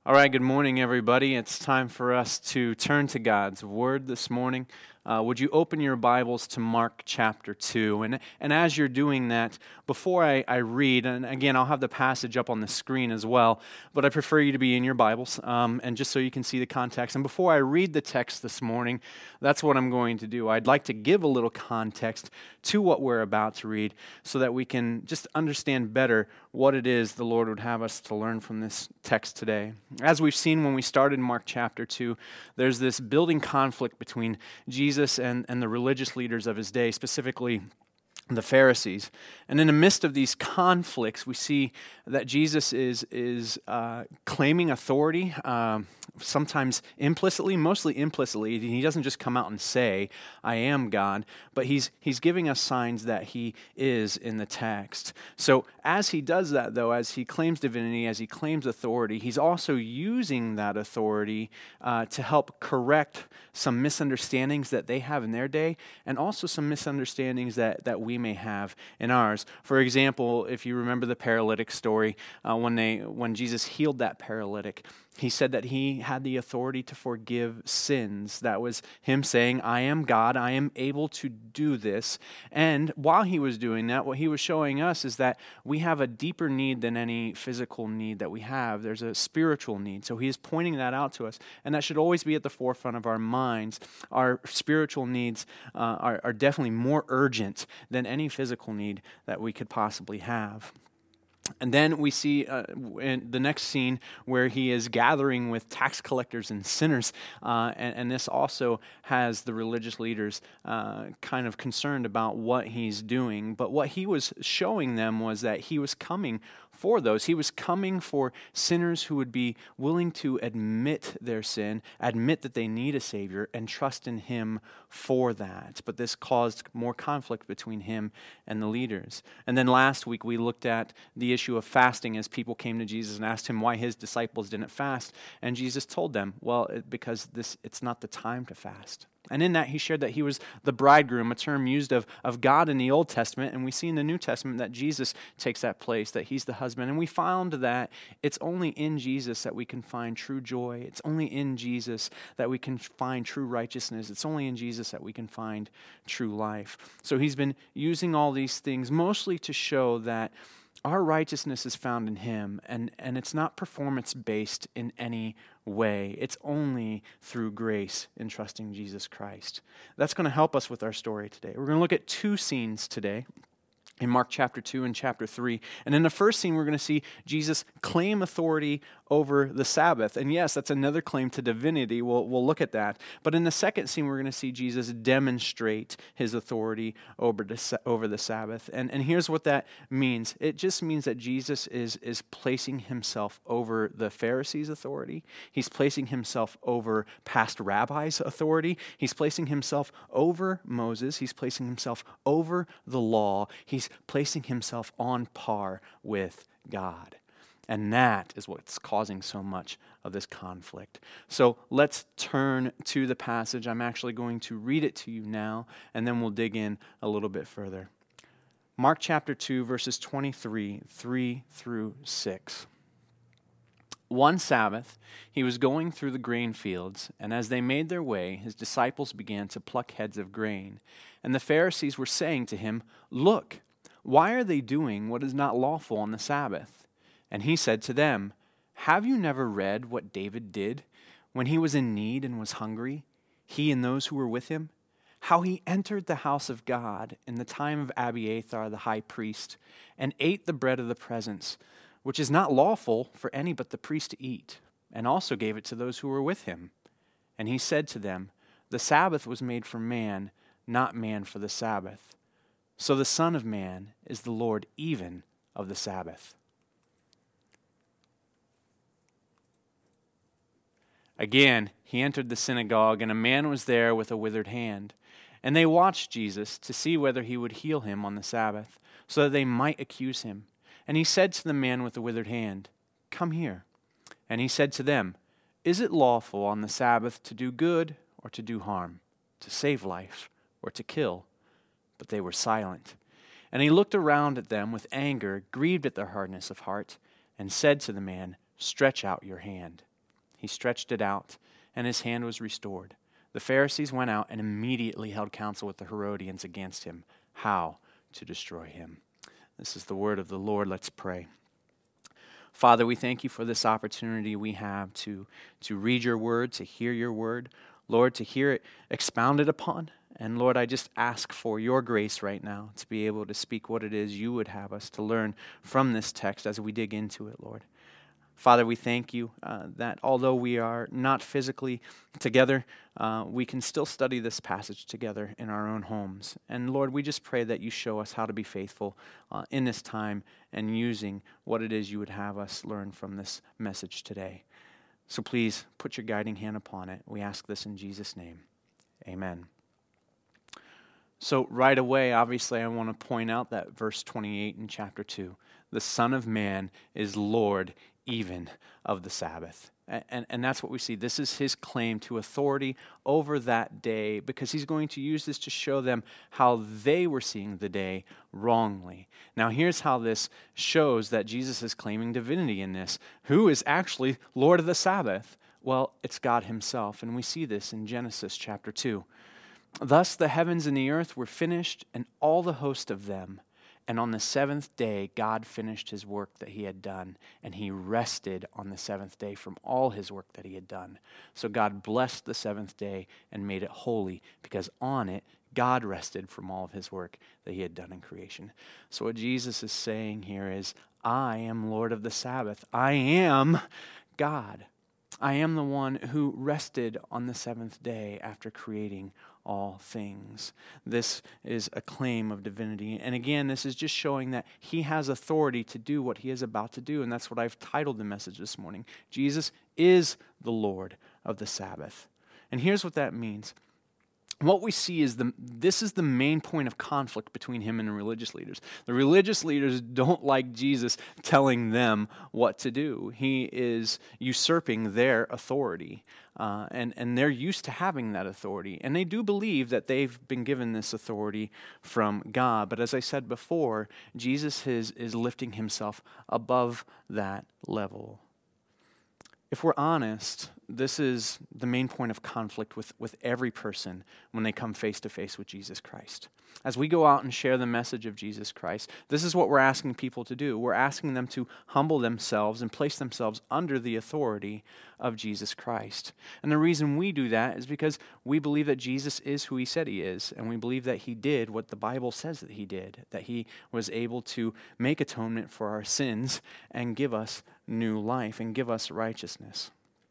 All right, good morning, everybody. It's time for us to turn to God's Word this morning. Would you open your Bibles to Mark chapter 2? And as you're doing that, before I read, and again, I'll have the passage up on the screen as well, but I prefer you to be in your Bibles, and just so you can see the context. And before I read the text this morning, that's what I'm going to do. I'd like to give a little context to what we're about to read so that we can just understand better what it is the Lord would have us to learn from this text today. As we've seen when we started Mark chapter 2, there's this building conflict between Jesus and the religious leaders of his day, specifically the Pharisees. And in the midst of these conflicts, we see that Jesus is claiming authority, sometimes implicitly, mostly implicitly. He doesn't just come out and say, I am God, but he's giving us signs that he is in the text. So as he does that, though, as he claims divinity, as he claims authority, he's also using that authority to help correct some misunderstandings that they have in their day, and also some misunderstandings that we may have in ours. For example, if you remember the paralytic story, when Jesus healed that paralytic, he said that he had the authority to forgive sins. That was him saying, I am God, I am able to do this. And while he was doing that, what he was showing us is that we have a deeper need than any physical need that we have. There's a spiritual need. So he is pointing that out to us. And that should always be at the forefront of our minds. Our spiritual needs are definitely more urgent than any physical need that we could possibly have. And then we see in the next scene where he is gathering with tax collectors and sinners, and this also has the religious leaders kind of concerned about what he's doing. But what he was showing them was that he was coming for those. He was coming for sinners who would be willing to admit their sin, admit that they need a Savior, and trust in him for that. But this caused more conflict between him and the leaders. And then last week we looked at the issue of fasting as people came to Jesus and asked him why his disciples didn't fast. And Jesus told them, because it's not the time to fast. And in that, he shared that he was the bridegroom, a term used of God in the Old Testament. And we see in the New Testament that Jesus takes that place, that he's the husband. And we found that it's only in Jesus that we can find true joy. It's only in Jesus that we can find true righteousness. It's only in Jesus that we can find true life. So he's been using all these things mostly to show that our righteousness is found in him, and it's not performance-based in any way. It's only through grace in trusting Jesus Christ. That's going to help us with our story today. We're going to look at two scenes today in Mark chapter 2 and chapter 3. And in the first scene, we're going to see Jesus claim authority over the Sabbath. And yes, that's another claim to divinity. We'll look at that. But in the second scene, we're going to see Jesus demonstrate his authority over the Sabbath. And here's what that means. It just means that Jesus is placing himself over the Pharisees' authority. He's placing himself over past rabbis' authority. He's placing himself over Moses. He's placing himself over the law. He's placing himself on par with God. And that is what's causing so much of this conflict. So let's turn to the passage. I'm actually going to read it to you now, and then we'll dig in a little bit further. Mark chapter 2, verses 23, 3 through 6. One Sabbath, he was going through the grain fields, and as they made their way, his disciples began to pluck heads of grain. And the Pharisees were saying to him, "Look, why are they doing what is not lawful on the Sabbath?" And he said to them, "Have you never read what David did when he was in need and was hungry, he and those who were with him? How he entered the house of God in the time of Abiathar the high priest and ate the bread of the presence, which is not lawful for any but the priest to eat, and also gave it to those who were with him. And he said to them, the Sabbath was made for man, not man for the Sabbath. So the Son of Man is the Lord even of the Sabbath." Again, he entered the synagogue, and a man was there with a withered hand. And they watched Jesus to see whether he would heal him on the Sabbath, so that they might accuse him. And he said to the man with the withered hand, "Come here." And he said to them, "Is it lawful on the Sabbath to do good or to do harm, to save life or to kill?" But they were silent. And he looked around at them with anger, grieved at their hardness of heart, and said to the man, "Stretch out your hand." He stretched it out, and his hand was restored. The Pharisees went out and immediately held counsel with the Herodians against him, how to destroy him. This is the word of the Lord. Let's pray. Father, we thank you for this opportunity we have to read your word, to hear your word. Lord, to hear it expounded upon. And Lord, I just ask for your grace right now to be able to speak what it is you would have us to learn from this text as we dig into it, Lord. Father, we thank you that although we are not physically together, we can still study this passage together in our own homes. And Lord, we just pray that you show us how to be faithful in this time and using what it is you would have us learn from this message today. So please put your guiding hand upon it. We ask this in Jesus' name. Amen. So right away, obviously, I want to point out that verse 28 in chapter 2, the Son of Man is Lord even of the Sabbath. And that's what we see. This is his claim to authority over that day, because he's going to use this to show them how they were seeing the day wrongly. Now here's how this shows that Jesus is claiming divinity in this. Who is actually Lord of the Sabbath? Well, it's God himself, and we see this in Genesis chapter 2. Thus the heavens and the earth were finished, and all the host of them. And on the seventh day, God finished his work that he had done, and he rested on the seventh day from all his work that he had done. So God blessed the seventh day and made it holy, because on it, God rested from all of his work that he had done in creation. So what Jesus is saying here is, I am Lord of the Sabbath. I am God. I am the one who rested on the seventh day after creating all things. This is a claim of divinity. And again, this is just showing that he has authority to do what he is about to do. And that's what I've titled the message this morning. Jesus is the Lord of the Sabbath. And here's what that means. What we see is this is the main point of conflict between him and the religious leaders. The religious leaders don't like Jesus telling them what to do. He is usurping their authority, and they're used to having that authority. And they do believe that they've been given this authority from God. But as I said before, Jesus is lifting himself above that level. If we're honest, this is the main point of conflict with every person when they come face to face with Jesus Christ. As we go out and share the message of Jesus Christ, this is what we're asking people to do. We're asking them to humble themselves and place themselves under the authority of Jesus Christ. And the reason we do that is because we believe that Jesus is who he said he is, and we believe that he did what the Bible says that he did, that he was able to make atonement for our sins and give us new life and give us righteousness.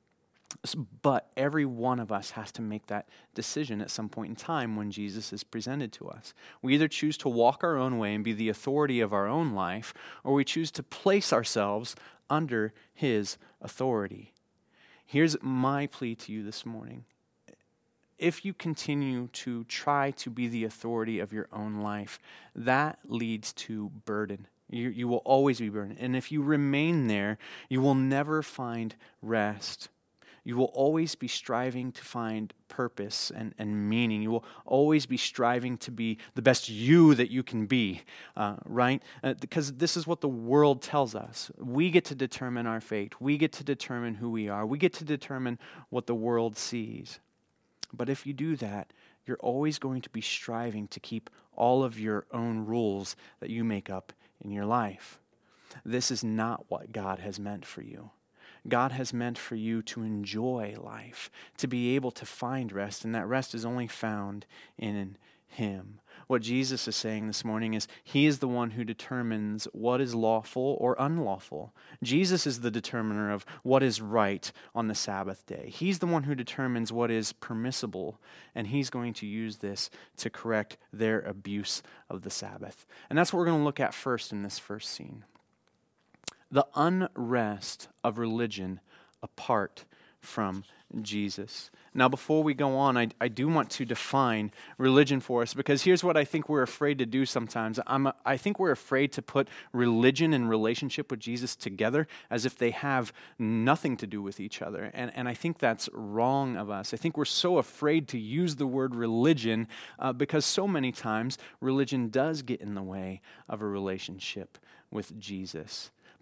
But every one of us has to make that decision at some point in time when Jesus is presented to us. We either choose to walk our own way and be the authority of our own life, or we choose to place ourselves under his authority. Here's my plea to you this morning. If you continue to try to be the authority of your own life, that leads to burden. You will always be burdened. And if you remain there, you will never find rest. You will always be striving to find purpose and meaning. You will always be striving to be the best you that you can be, right? Because this is what the world tells us. We get to determine our fate. We get to determine who we are. We get to determine what the world sees. But if you do that, you're always going to be striving to keep all of your own rules that you make up in your life. This is not what God has meant for you. God has meant for you to enjoy life, to be able to find rest, and that rest is only found in him. What Jesus is saying this morning is he is the one who determines what is lawful or unlawful. Jesus is the determiner of what is right on the Sabbath day. He's the one who determines what is permissible, and he's going to use this to correct their abuse of the Sabbath. And that's what we're going to look at first in this first scene. The unrest of religion apart from Jesus. Now, before we go on, I do want to define religion for us, because here's what I think we're afraid to do sometimes. I think we're afraid to put religion and relationship with Jesus together as if they have nothing to do with each other. And I think that's wrong of us. I think we're so afraid to use the word religion because so many times religion does get in the way of a relationship with Jesus.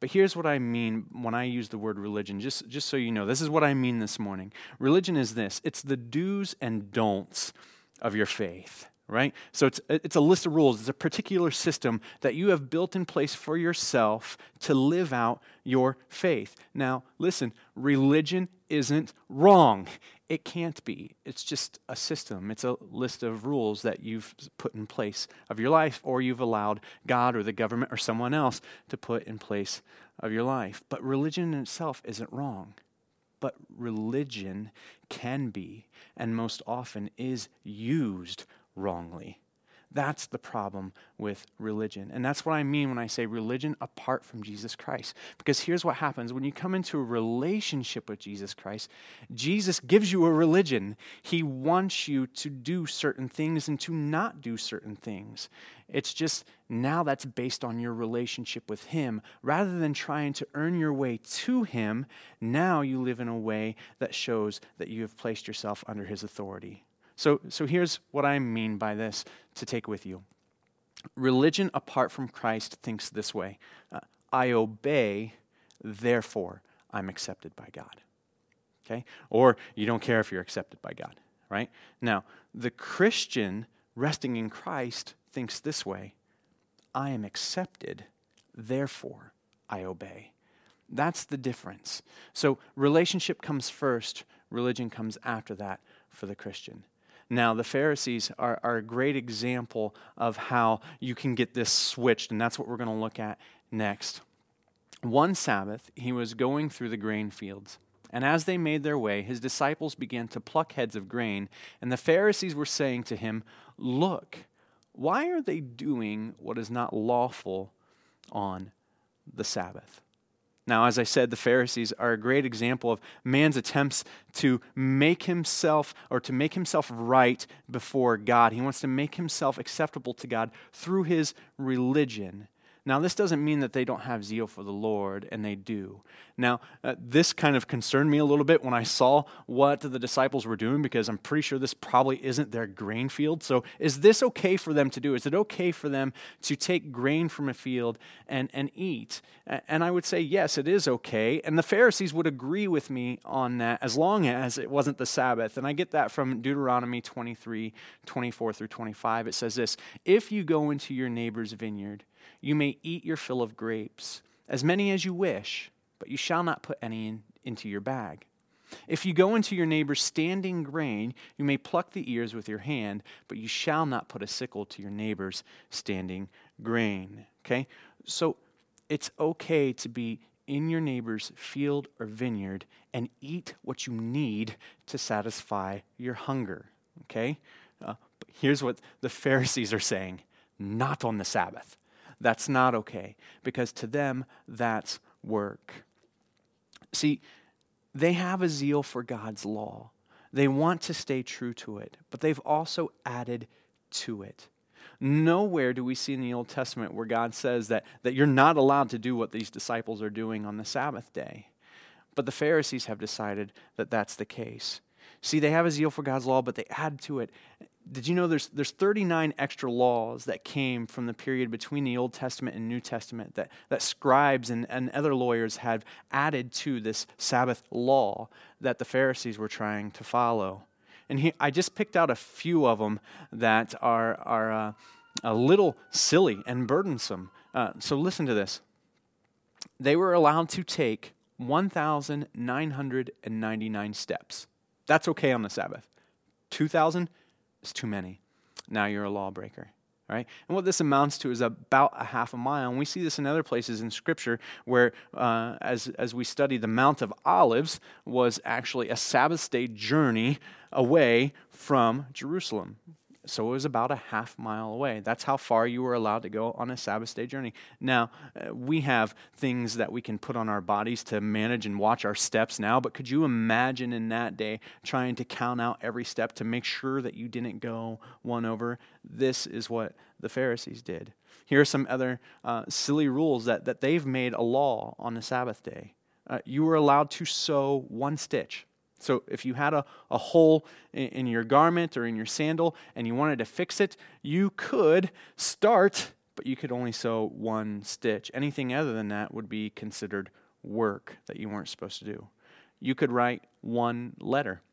But here's what I mean when I use the word religion, just so you know. This is what I mean this morning. Religion is this. It's the do's and don'ts of your faith, right? So it's a list of rules. It's a particular system that you have built in place for yourself to live out your faith. Now, listen, religion isn't wrong. It can't be. It's just a system. It's a list of rules that you've put in place of your life, or you've allowed God or the government or someone else to put in place of your life. But religion in itself isn't wrong. But religion can be, and most often is, used wrongly. That's the problem with religion. And that's what I mean when I say religion apart from Jesus Christ. Because here's what happens. When you come into a relationship with Jesus Christ, Jesus gives you a religion. He wants you to do certain things and to not do certain things. It's just now that's based on your relationship with Him. Rather than trying to earn your way to Him, now you live in a way that shows that you have placed yourself under His authority. So here's what I mean by this to take with you. Religion apart from Christ thinks this way. I obey, therefore I'm accepted by God. Okay? Or you don't care if you're accepted by God, right? Now, the Christian resting in Christ thinks this way. I am accepted, therefore I obey. That's the difference. So relationship comes first, religion comes after that for the Christian. Now, the Pharisees are a great example of how you can get this switched, and that's what we're going to look at next. One Sabbath, he was going through the grain fields, and as they made their way, his disciples began to pluck heads of grain, and the Pharisees were saying to him, "Look, why are they doing what is not lawful on the Sabbath?" Now, as I said, the Pharisees are a great example of man's attempts to make himself right before God. He wants to make himself acceptable to God through his religion. Now, this doesn't mean that they don't have zeal for the Lord, and they do. Now, this kind of concerned me a little bit when I saw what the disciples were doing, because I'm pretty sure this probably isn't their grain field. So is this okay for them to do? Is it okay for them to take grain from a field and eat? And I would say, yes, it is okay. And the Pharisees would agree with me on that as long as it wasn't the Sabbath. And I get that from Deuteronomy 23, 24 through 25. It says this, "If you go into your neighbor's vineyard, you may eat your fill of grapes, as many as you wish, but you shall not put any into your bag. If you go into your neighbor's standing grain, you may pluck the ears with your hand, but you shall not put a sickle to your neighbor's standing grain." Okay? So it's okay to be in your neighbor's field or vineyard and eat what you need to satisfy your hunger. Okay? But here's what the Pharisees are saying. Not on the Sabbath. That's not okay, because to them, that's work. See, they have a zeal for God's law. They want to stay true to it, but they've also added to it. Nowhere do we see in the Old Testament where God says that you're not allowed to do what these disciples are doing on the Sabbath day. But the Pharisees have decided that that's the case. See, they have a zeal for God's law, but they add to it. Did you know there's 39 extra laws that came from the period between the Old Testament and New Testament that scribes and other lawyers had added to this Sabbath law that the Pharisees were trying to follow? And I just picked out a few of them that are a little silly and burdensome. So listen to this. They were allowed to take 1,999 steps. That's okay on the Sabbath. 2,000 is too many. Now you're a lawbreaker. All right? And what this amounts to is about a half a mile. And we see this in other places in Scripture where, as we study, the Mount of Olives was actually a Sabbath day journey away from Jerusalem. So it was about a half mile away. That's how far you were allowed to go on a Sabbath day journey. Now, we have things that we can put on our bodies to manage and watch our steps now, but could you imagine in that day trying to count out every step to make sure that you didn't go one over? This is what the Pharisees did. Here are some other silly rules that they've made a law on the Sabbath day. You were allowed to sew one stitch. So if you had a hole in your garment or in your sandal and you wanted to fix it, you could start but you could only sew one stitch. Anything other than that would be considered work that you weren't supposed to do. You could write one letter.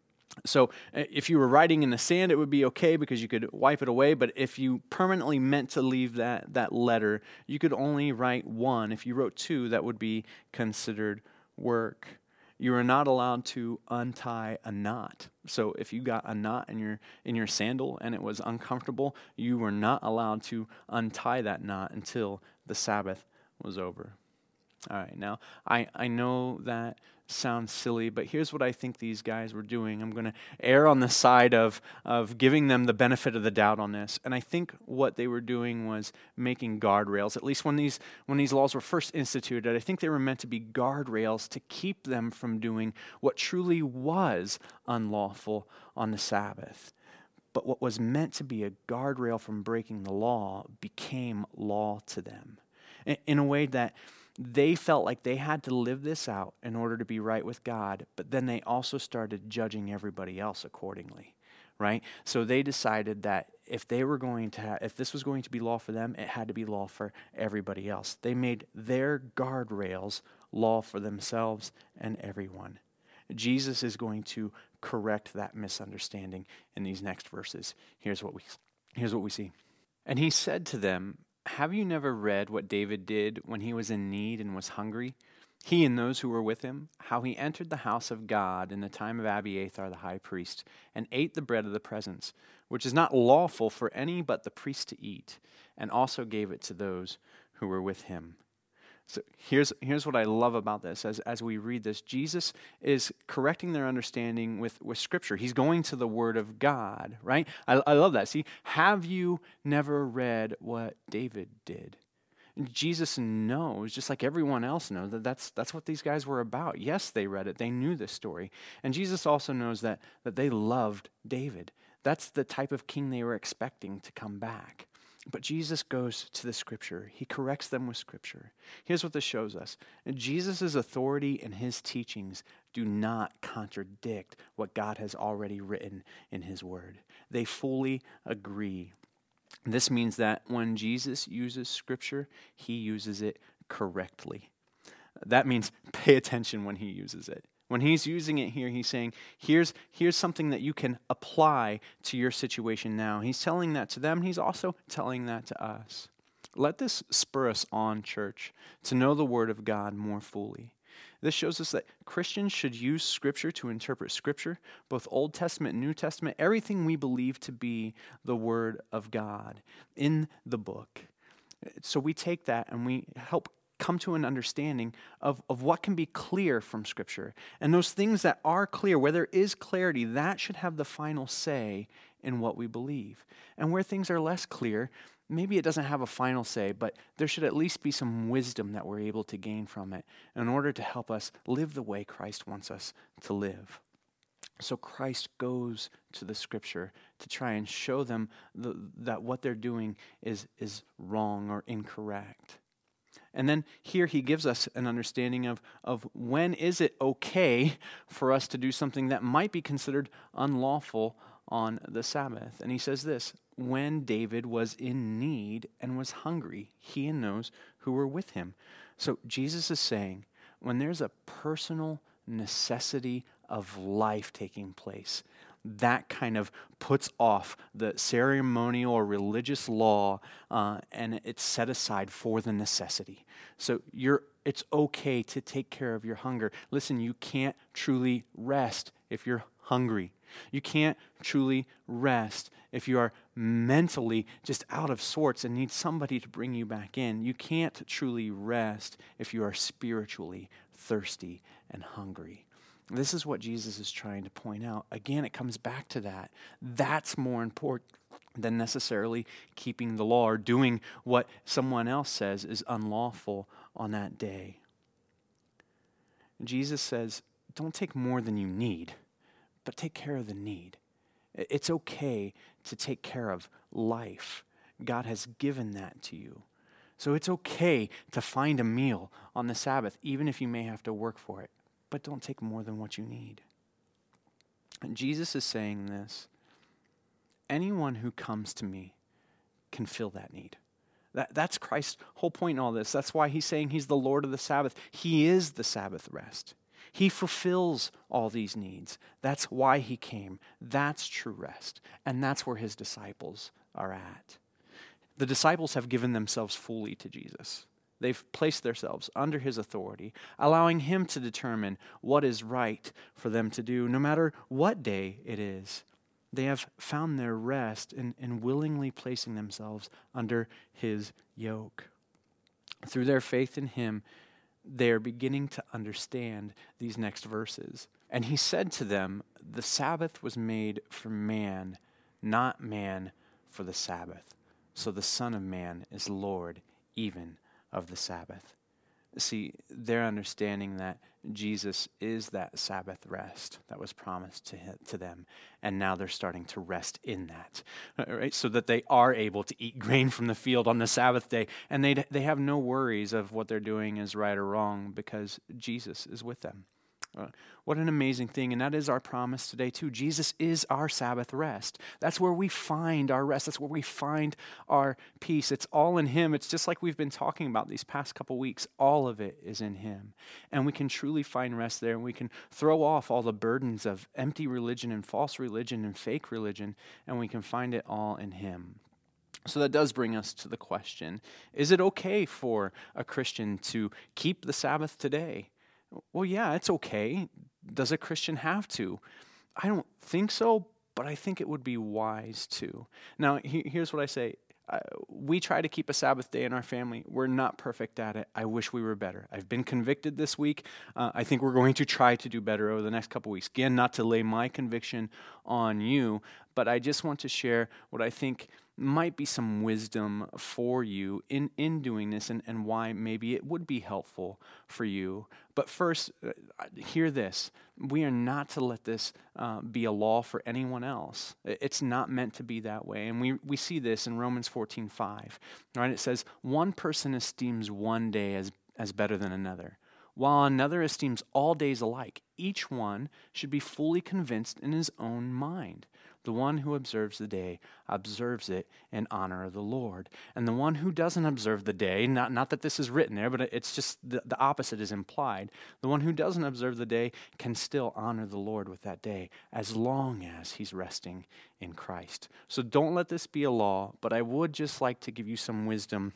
So if you were writing in the sand, it would be okay because you could wipe it away. But if you permanently meant to leave that letter, you could only write one. If you wrote two, that would be considered work. You are not allowed to untie a knot. So if you got a knot in your sandal and it was uncomfortable, you were not allowed to untie that knot until the Sabbath was over. All right, now I know that sounds silly, but here's what I think these guys were doing. I'm going to err on the side of giving them the benefit of the doubt on this. And I think what they were doing was making guardrails. At least when these laws were first instituted, I think they were meant to be guardrails to keep them from doing what truly was unlawful on the Sabbath. But what was meant to be a guardrail from breaking the law became law to them in a way that they felt like they had to live this out in order to be right with God, but then they also started judging everybody else accordingly, right? So they decided that if this was going to be law for them, it had to be law for everybody else. They made their guardrails law for themselves and everyone. Jesus is going to correct that misunderstanding in these next verses. Here's what we see. And he said to them, "Have you never read what David did when he was in need and was hungry? He and those who were with him, how he entered the house of God in the time of Abiathar the high priest, and ate the bread of the presence, which is not lawful for any but the priest to eat, and also gave it to those who were with him." So here's what I love about this. As we read this, Jesus is correcting their understanding with Scripture. He's going to the Word of God, right? I love that. See, have you never read what David did? Jesus knows, just like everyone else knows, that's what these guys were about. Yes, they read it. They knew this story. And Jesus also knows that they loved David. That's the type of king they were expecting to come back. But Jesus goes to the Scripture. He corrects them with Scripture. Here's what this shows us. Jesus' authority and his teachings do not contradict what God has already written in his word. They fully agree. This means that when Jesus uses Scripture, he uses it correctly. That means pay attention when he uses it. When he's using it here, he's saying, here's something that you can apply to your situation now. He's telling that to them. He's also telling that to us. Let this spur us on, church, to know the Word of God more fully. This shows us that Christians should use Scripture to interpret Scripture, both Old Testament and New Testament, everything we believe to be the Word of God in the book. So we take that and we help come to an understanding of what can be clear from Scripture. And those things that are clear, where there is clarity, that should have the final say in what we believe. And where things are less clear, maybe it doesn't have a final say, but there should at least be some wisdom that we're able to gain from it in order to help us live the way Christ wants us to live. So Christ goes to the Scripture to try and show them that what they're doing is wrong or incorrect. And then here he gives us an understanding of when is it okay for us to do something that might be considered unlawful on the Sabbath. And he says this, when David was in need and was hungry, he and those who were with him. So Jesus is saying, when there's a personal necessity of life taking place, that kind of puts off the ceremonial or religious law and it's set aside for the necessity. So it's okay to take care of your hunger. Listen, you can't truly rest if you're hungry. You can't truly rest if you are mentally just out of sorts and need somebody to bring you back in. You can't truly rest if you are spiritually thirsty and hungry. This is what Jesus is trying to point out. Again, it comes back to that. That's more important than necessarily keeping the law or doing what someone else says is unlawful on that day. Jesus says, don't take more than you need, but take care of the need. It's okay to take care of life. God has given that to you. So it's okay to find a meal on the Sabbath, even if you may have to work for it. But don't take more than what you need. And Jesus is saying this, anyone who comes to me can fill that need. That's Christ's whole point in all this. That's why he's saying he's the Lord of the Sabbath. He is the Sabbath rest. He fulfills all these needs. That's why he came. That's true rest. And that's where his disciples are at. The disciples have given themselves fully to Jesus. They've placed themselves under his authority, allowing him to determine what is right for them to do, no matter what day it is. They have found their rest in willingly placing themselves under his yoke. Through their faith in him, they are beginning to understand these next verses. And he said to them, "The Sabbath was made for man, not man for the Sabbath. So the Son of Man is Lord even of the Sabbath." See, they're understanding that Jesus is that Sabbath rest that was promised to them, and now they're starting to rest in that, right? So that they are able to eat grain from the field on the Sabbath day, and they have no worries of what they're doing is right or wrong because Jesus is with them. What an amazing thing, and that is our promise today too. Jesus is our Sabbath rest. That's where we find our rest. That's where we find our peace. It's all in him. It's just like we've been talking about these past couple weeks. All of it is in him, and we can truly find rest there, and we can throw off all the burdens of empty religion and false religion and fake religion, and we can find it all in him. So that does bring us to the question, is it okay for a Christian to keep the Sabbath today? Well, yeah, it's okay. Does a Christian have to? I don't think so, but I think it would be wise to. Now, here's what I say. We try to keep a Sabbath day in our family. We're not perfect at it. I wish we were better. I've been convicted this week. I think we're going to try to do better over the next couple weeks. Again, not to lay my conviction on you, but I just want to share what I think might be some wisdom for you in doing this and why maybe it would be helpful for you. But first, hear this. We are not to let this be a law for anyone else. It's not meant to be that way. And we see this in Romans 14:5. Right? It says, "One person esteems one day as better than another, while another esteems all days alike. Each one should be fully convinced in his own mind. The one who observes the day observes it in honor of the Lord. And the one who doesn't observe the day," not that this is written there, but it's just the opposite is implied. "The one who doesn't observe the day can still honor the Lord with that day, as long as he's resting in Christ." So don't let this be a law, but I would just like to give you some wisdom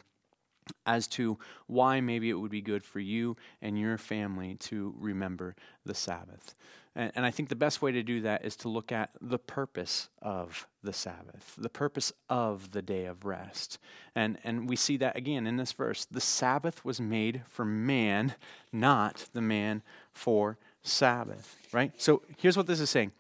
as to why maybe it would be good for you and your family to remember the Sabbath. And I think the best way to do that is to look at the purpose of the Sabbath, the purpose of the day of rest. And we see that again in this verse. The Sabbath was made for man, not the man for Sabbath, right? So here's what this is saying.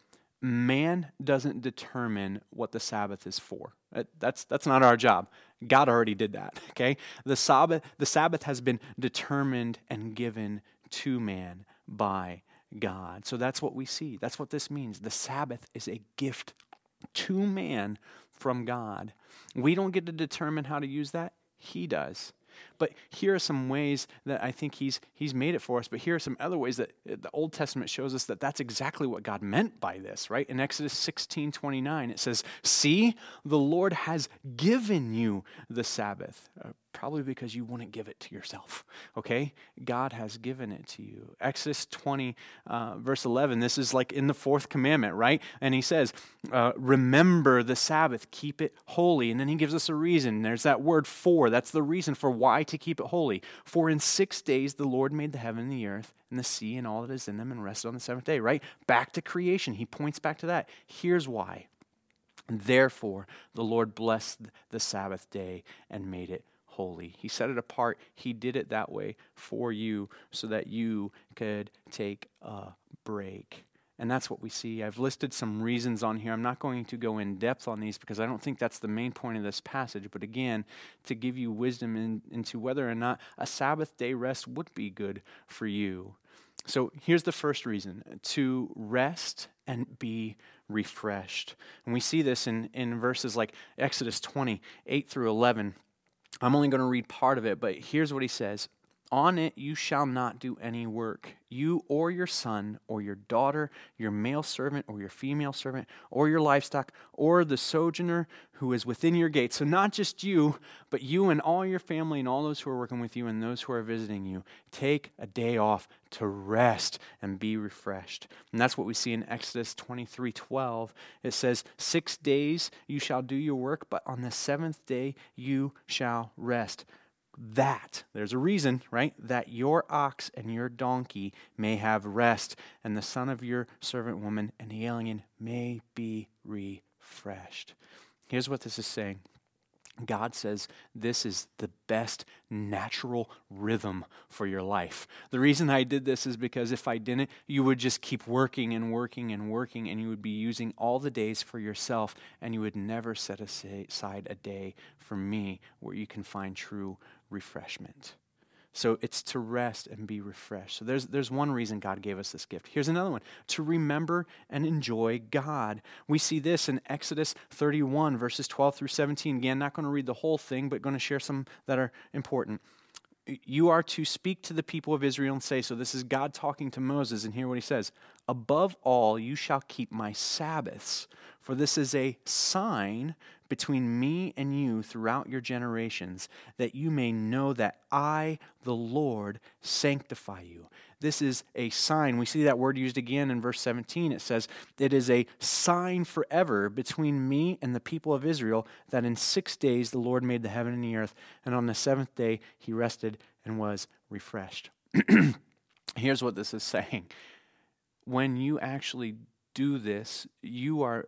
Man doesn't determine what the Sabbath is for. That's not our job. God already did that, okay? The Sabbath has been determined and given to man by God. So that's what we see. That's what this means. The Sabbath is a gift to man from God. We don't get to determine how to use that. He does. But here are some ways that I think he's made it for us. But here are some other ways that the Old Testament shows us that that's exactly what God meant by this, right? In Exodus 16:29, it says, "See, the Lord has given you the Sabbath." Probably because you wouldn't give it to yourself, okay? God has given it to you. Exodus 20, verse 11, this is like in the fourth commandment, right? And he says, "Remember the Sabbath, keep it holy." And then he gives us a reason. There's that word "for." That's the reason for why to keep it holy. "For in 6 days the Lord made the heaven and the earth and the sea and all that is in them and rested on the seventh day," right? Back to creation. He points back to that. Here's why. "Therefore the Lord blessed the Sabbath day and made it holy." He set it apart. He did it that way for you so that you could take a break. And that's what we see. I've listed some reasons on here. I'm not going to go in depth on these because I don't think that's the main point of this passage. But again, to give you wisdom into whether or not a Sabbath day rest would be good for you. So here's the first reason: to rest and be refreshed. And we see this in verses like Exodus 20, 8 through 11. I'm only going to read part of it, but here's what he says. On it you shall not do any work, you or your son or your daughter, your male servant or your female servant, or your livestock, or the sojourner who is within your gates. So not just you, but you and all your family and all those who are working with you and those who are visiting you. Take a day off to rest and be refreshed. And that's what we see in Exodus 23:12. It says, 6 days you shall do your work, but on the seventh day you shall rest. There's a reason, right? That your ox and your donkey may have rest, and the son of your servant woman and the alien may be refreshed. Here's what this is saying. God says this is the best natural rhythm for your life. The reason I did this is because if I didn't, you would just keep working and working and working, and you would be using all the days for yourself, and you would never set aside a day for me where you can find true refreshment. So it's to rest and be refreshed. So there's one reason God gave us this gift. Here's another one, to remember and enjoy God. We see this in Exodus 31, verses 12 through 17. Again, not going to read the whole thing, but going to share some that are important. You are to speak to the people of Israel and say, so this is God talking to Moses, and hear what he says. Above all, you shall keep my Sabbaths, for this is a sign between me and you throughout your generations, that you may know that I, the Lord, sanctify you. This is a sign. We see that word used again in verse 17. It says, it is a sign forever between me and the people of Israel, that in 6 days the Lord made the heaven and the earth, and on the seventh day he rested and was refreshed. Here's what this is saying. When you actually do this, you are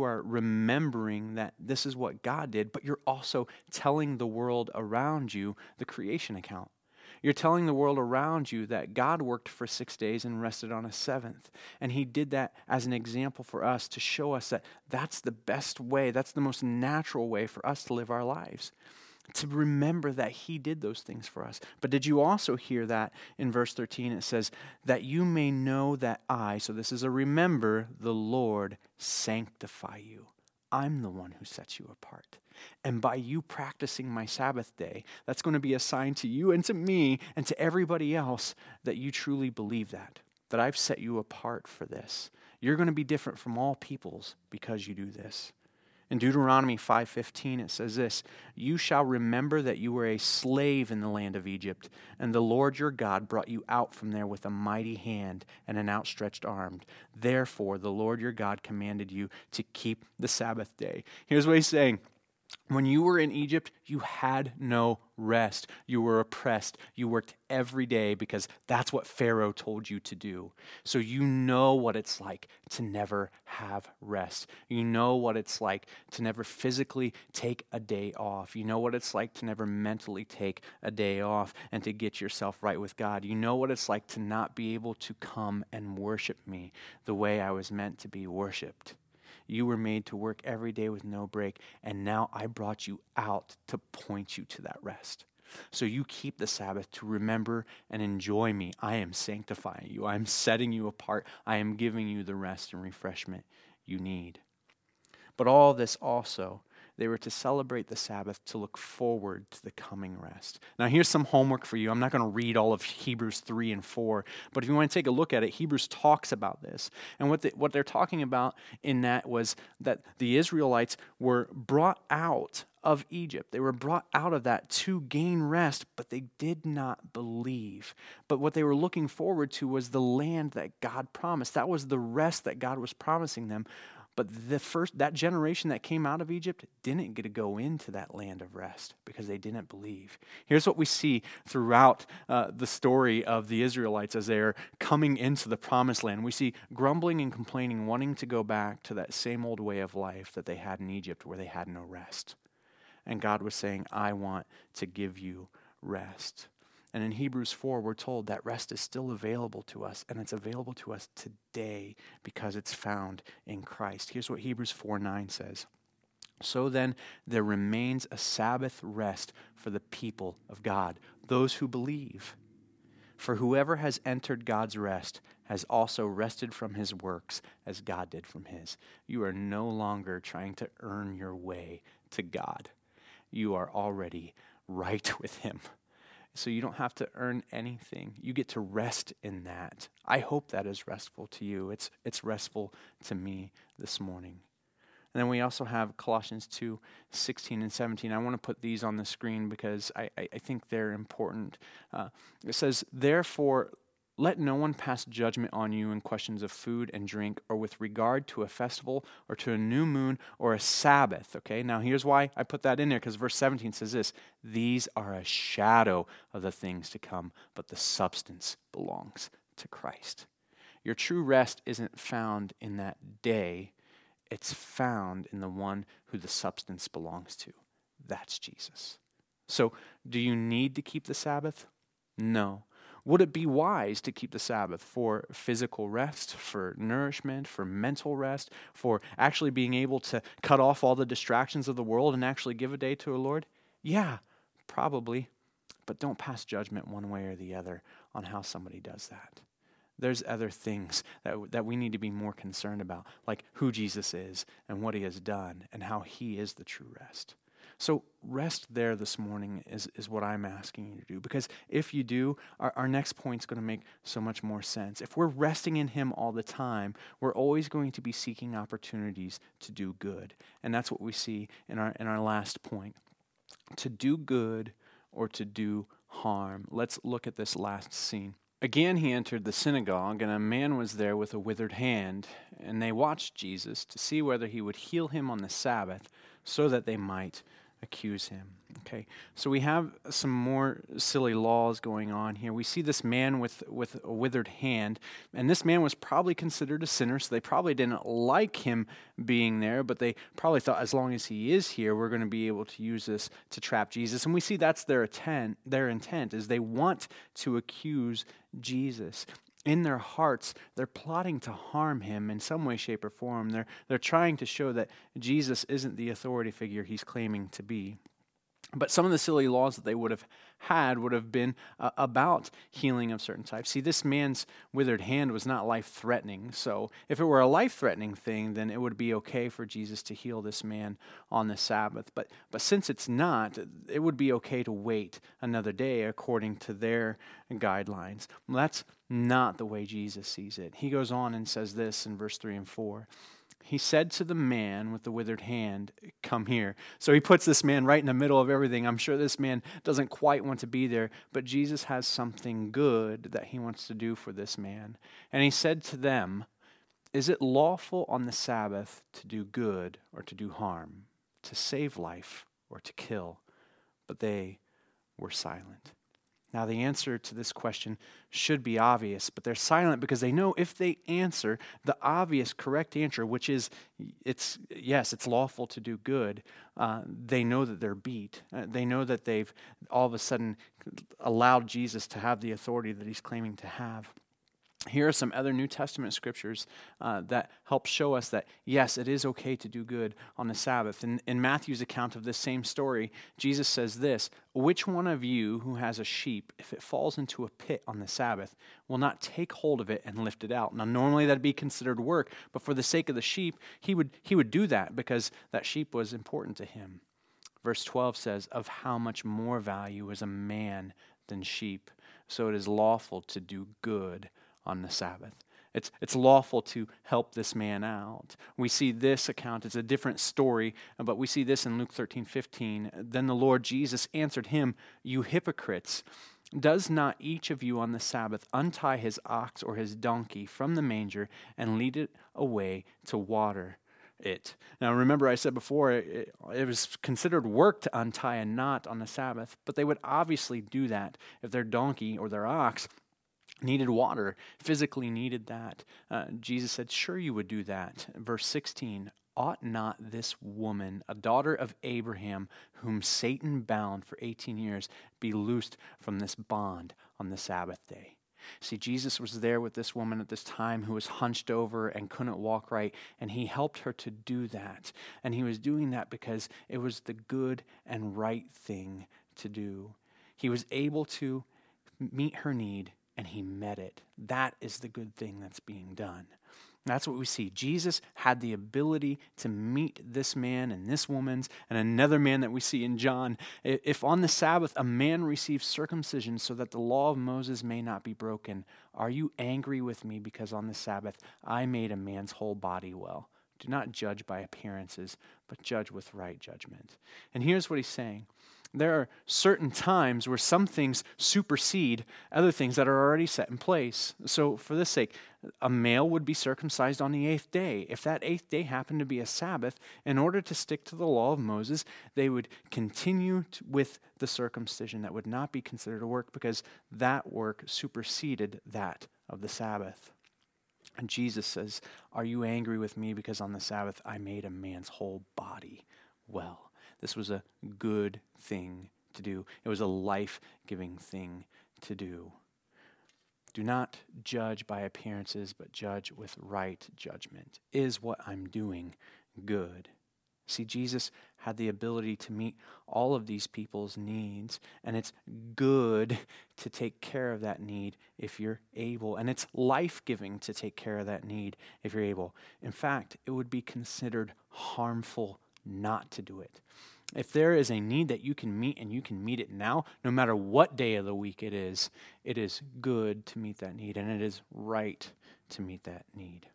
remembering that this is what God did, but you're also telling the world around you the creation account. You're telling the world around you that God worked for 6 days and rested on a seventh. And he did that as an example for us to show us that that's the best way, that's the most natural way for us to live our lives. To remember that he did those things for us. But did you also hear that in verse 13? It says, that you may know that I, so this is a remember, the Lord, sanctify you. I'm the one who sets you apart. And by you practicing my Sabbath day, that's going to be a sign to you and to me and to everybody else that you truly believe that I've set you apart for this. You're going to be different from all peoples because you do this. In Deuteronomy 5:15, it says this, you shall remember that you were a slave in the land of Egypt, and the Lord your God brought you out from there with a mighty hand and an outstretched arm. Therefore, the Lord your God commanded you to keep the Sabbath day. Here's what he's saying. When you were in Egypt, you had no rest. You were oppressed. You worked every day because that's what Pharaoh told you to do. So you know what it's like to never have rest. You know what it's like to never physically take a day off. You know what it's like to never mentally take a day off and to get yourself right with God. You know what it's like to not be able to come and worship me the way I was meant to be worshiped. You were made to work every day with no break, and now I brought you out to point you to that rest. So you keep the Sabbath to remember and enjoy me. I am sanctifying you. I am setting you apart. I am giving you the rest and refreshment you need. But all this also, they were to celebrate the Sabbath to look forward to the coming rest. Now here's some homework for you. I'm not going to read all of Hebrews 3 and 4, but if you want to take a look at it, Hebrews talks about this. And what they're talking about in that was that the Israelites were brought out of Egypt. They were brought out of that to gain rest, but they did not believe. But what they were looking forward to was the land that God promised. That was the rest that God was promising them. But that generation that came out of Egypt didn't get to go into that land of rest because they didn't believe. Here's what we see throughout the story of the Israelites as they're coming into the promised land. We see grumbling and complaining, wanting to go back to that same old way of life that they had in Egypt where they had no rest. And God was saying, I want to give you rest. And in Hebrews 4, we're told that rest is still available to us, and it's available to us today because it's found in Christ. Here's what Hebrews 4:9 says. So then, there remains a Sabbath rest for the people of God, those who believe. For whoever has entered God's rest has also rested from his works as God did from his. You are no longer trying to earn your way to God. You are already right with him. so you don't have to earn anything. You get to rest in that. I hope that is restful to you. It's restful to me this morning. And then we also have Colossians 2:16 and 17. I want to put these on the screen because I think they're important. It says, therefore, let no one pass judgment on you in questions of food and drink, or with regard to a festival, or to a new moon, or a Sabbath. Okay, now here's why I put that in there, because verse 17 says this: these are a shadow of the things to come, but the substance belongs to Christ. Your true rest isn't found in that day. It's found in the one who the substance belongs to. That's Jesus. So, do you need to keep the Sabbath? No. Would it be wise to keep the Sabbath for physical rest, for nourishment, for mental rest, for actually being able to cut off all the distractions of the world and actually give a day to the Lord? Yeah, probably. But don't pass judgment one way or the other on how somebody does that. There's other things that we need to be more concerned about, like who Jesus is and what he has done and how he is the true rest. So rest there this morning is what I'm asking you to do, because if you do, our next point is going to make so much more sense. If we're resting in him all the time, we're always going to be seeking opportunities to do good. And that's what we see in our last point. To do good or to do harm. Let's look at this last scene. Again, he entered the synagogue, and a man was there with a withered hand, and they watched Jesus to see whether he would heal him on the Sabbath, so that they might accuse him. Okay, so we have some more silly laws going on here. We see this man with a withered hand, and this man was probably considered a sinner, so they probably didn't like him being there, but they probably thought, as long as he is here, we're going to be able to use this to trap Jesus. And we see that's their intent is they want to accuse Jesus. In their hearts, they're plotting to harm him in some way, shape, or form. They're trying to show that Jesus isn't the authority figure he's claiming to be. But some of the silly laws that they would have had would have been about healing of certain types. See, this man's withered hand was not life-threatening. So if it were a life-threatening thing, then it would be okay for Jesus to heal this man on the Sabbath. But since it's not, it would be okay to wait another day according to their guidelines. Well, that's not the way Jesus sees it. He goes on and says this in verse 3 and 4. He said to the man with the withered hand, come here. So he puts this man right in the middle of everything. I'm sure this man doesn't quite want to be there, but Jesus has something good that he wants to do for this man. And he said to them, is it lawful on the Sabbath to do good or to do harm, to save life or to kill? But they were silent. Now, the answer to this question should be obvious, but they're silent because they know if they answer the obvious, correct answer, which is, it's lawful to do good, they know that they're beat. They know that they've all of a sudden allowed Jesus to have the authority that he's claiming to have. Here are some other New Testament scriptures that help show us that, yes, it is okay to do good on the Sabbath. In Matthew's account of this same story, Jesus says this, which one of you who has a sheep, if it falls into a pit on the Sabbath, will not take hold of it and lift it out? Now, normally that'd be considered work, but for the sake of the sheep, he would do that because that sheep was important to him. Verse 12 says, of how much more value is a man than sheep? So it is lawful to do good on the Sabbath. It's lawful to help this man out. We see this account, it's a different story, but we see this in Luke 13:15. Then the Lord Jesus answered him, you hypocrites, does not each of you on the Sabbath untie his ox or his donkey from the manger and lead it away to water it? Now remember, I said before, it was considered work to untie a knot on the Sabbath, but they would obviously do that if their donkey or their ox needed water, physically needed that. Jesus said, sure you would do that. Verse 16, ought not this woman, a daughter of Abraham, whom Satan bound for 18 years, be loosed from this bond on the Sabbath day? See, Jesus was there with this woman at this time who was hunched over and couldn't walk right, and he helped her to do that. And he was doing that because it was the good and right thing to do. He was able to meet her need, and he met it. That is the good thing that's being done. That's what we see. Jesus had the ability to meet this man and this woman's and another man that we see in John. If on the Sabbath a man receives circumcision so that the law of Moses may not be broken, are you angry with me because on the Sabbath I made a man's whole body well? Do not judge by appearances, but judge with right judgment. And here's what he's saying. There are certain times where some things supersede other things that are already set in place. So for this sake, a male would be circumcised on the 8th day. If that 8th day happened to be a Sabbath, in order to stick to the law of Moses, they would continue with the circumcision. That would not be considered a work because that work superseded that of the Sabbath. And Jesus says, are you angry with me because on the Sabbath I made a man's whole body well? This was a good thing to do. It was a life-giving thing to do. Do not judge by appearances, but judge with right judgment. Is what I'm doing good? See, Jesus had the ability to meet all of these people's needs, and it's good to take care of that need if you're able, and it's life-giving to take care of that need if you're able. In fact, it would be considered harmful not to do it. If there is a need that you can meet and you can meet it now, no matter what day of the week it is good to meet that need, and it is right to meet that need.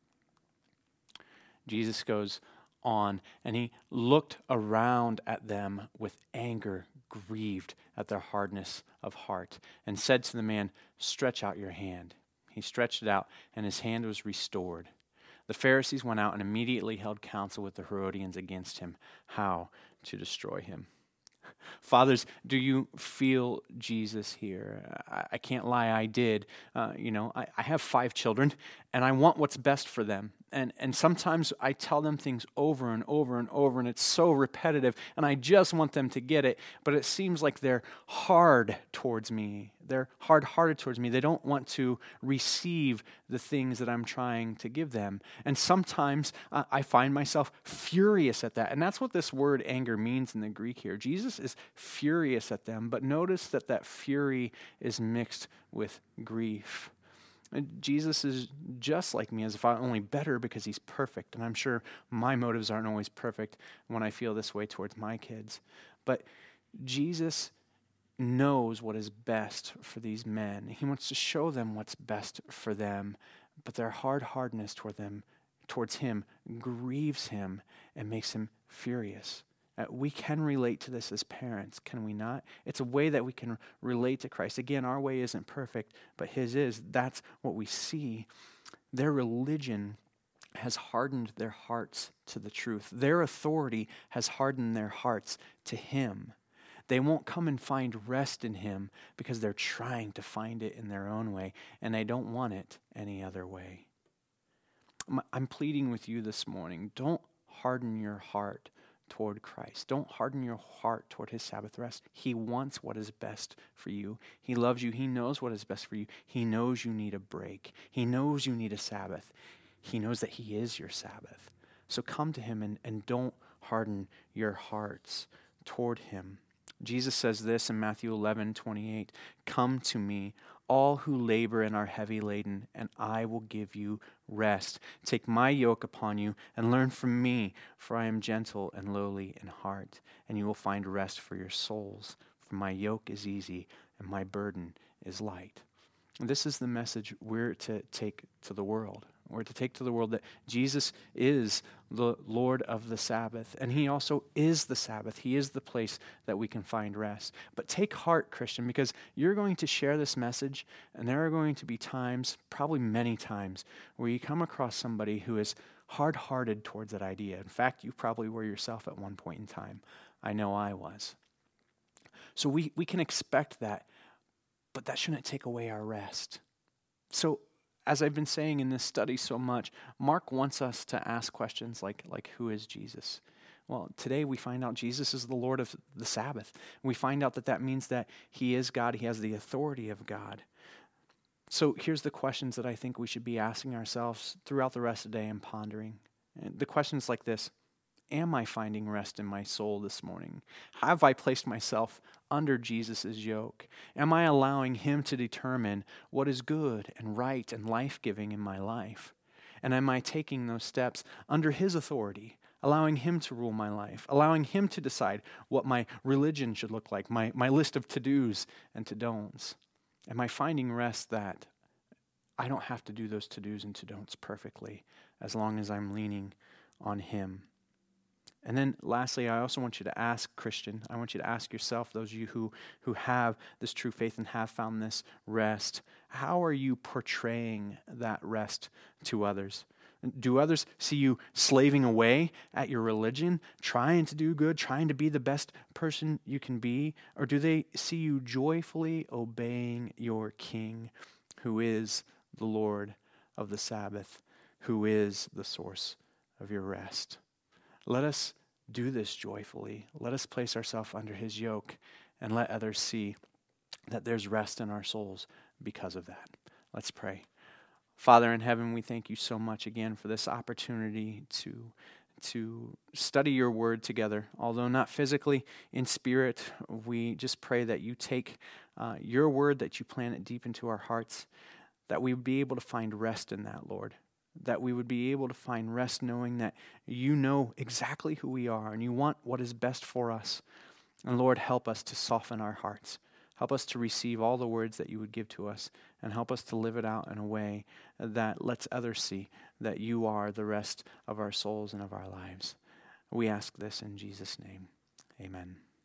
Jesus goes on, and he looked around at them with anger, grieved at their hardness of heart, and said to the man, stretch out your hand. He stretched it out, and his hand was restored. The Pharisees went out and immediately held counsel with the Herodians against him, how to destroy him. Fathers, do you feel Jesus here? I can't lie, I did. I have 5 children, and I want what's best for them. And sometimes I tell them things over and over and over, and it's so repetitive, and I just want them to get it, but it seems like they're hard towards me. They're hard-hearted towards me. They don't want to receive the things that I'm trying to give them. And sometimes I find myself furious at that. And that's what this word anger means in the Greek here. Jesus is furious at them, but notice that fury is mixed with grief. And Jesus is just like me, as if I'm only better because he's perfect. And I'm sure my motives aren't always perfect when I feel this way towards my kids. But Jesus knows what is best for these men. He wants to show them what's best for them, but their hard-heartedness towards him grieves him and makes him furious. We can relate to this as parents, can we not? It's a way that we can relate to Christ. Again, our way isn't perfect, but his is. That's what we see. Their religion has hardened their hearts to the truth. Their authority has hardened their hearts to him. They won't come and find rest in him because they're trying to find it in their own way, and they don't want it any other way. I'm pleading with you this morning. Don't harden your heart toward Christ. Don't harden your heart toward his Sabbath rest. He wants what is best for you. He loves you. He knows what is best for you. He knows you need a break. He knows you need a Sabbath. He knows that he is your Sabbath. So come to him and don't harden your hearts toward him. Jesus says this in Matthew 11:28, come to me, all who labor and are heavy laden, and I will give you rest. Take my yoke upon you and learn from me, for I am gentle and lowly in heart, and you will find rest for your souls. For my yoke is easy and my burden is light. And this is the message we're to take to the world. We're to take to the world that Jesus is the Lord of the Sabbath, and he also is the Sabbath. He is the place that we can find rest. But take heart, Christian, because you're going to share this message, and there are going to be times, probably many times, where you come across somebody who is hard-hearted towards that idea. In fact, you probably were yourself at one point in time. I know I was. So we can expect that, but that shouldn't take away our rest. So as I've been saying in this study so much, Mark wants us to ask questions like who is Jesus? Well, today we find out Jesus is the Lord of the Sabbath. We find out that means that he is God. He has the authority of God. So here's the questions that I think we should be asking ourselves throughout the rest of the day and pondering. And the questions like this: am I finding rest in my soul this morning? Have I placed myself under Jesus' yoke? Am I allowing him to determine what is good and right and life-giving in my life? And am I taking those steps under His authority, allowing Him to rule my life, allowing Him to decide what my religion should look like, my list of to-dos and to-don'ts? Am I finding rest that I don't have to do those to-dos and to-don'ts perfectly as long as I'm leaning on Him? And then lastly, I also want you to ask, Christian, I want you to ask yourself, those of you who have this true faith and have found this rest, how are you portraying that rest to others? Do others see you slaving away at your religion, trying to do good, trying to be the best person you can be? Or do they see you joyfully obeying your King, who is the Lord of the Sabbath, who is the source of your rest? Let us do this joyfully. Let us place ourselves under His yoke and let others see that there's rest in our souls because of that. Let's pray. Father in heaven, we thank you so much again for this opportunity to study your word together. Although not physically, in spirit, we just pray that you take your word, that you plant it deep into our hearts, that we would be able to find rest in that, Lord. That we would be able to find rest knowing that you know exactly who we are and you want what is best for us. And Lord, help us to soften our hearts. Help us to receive all the words that you would give to us and help us to live it out in a way that lets others see that you are the rest of our souls and of our lives. We ask this in Jesus' name. Amen.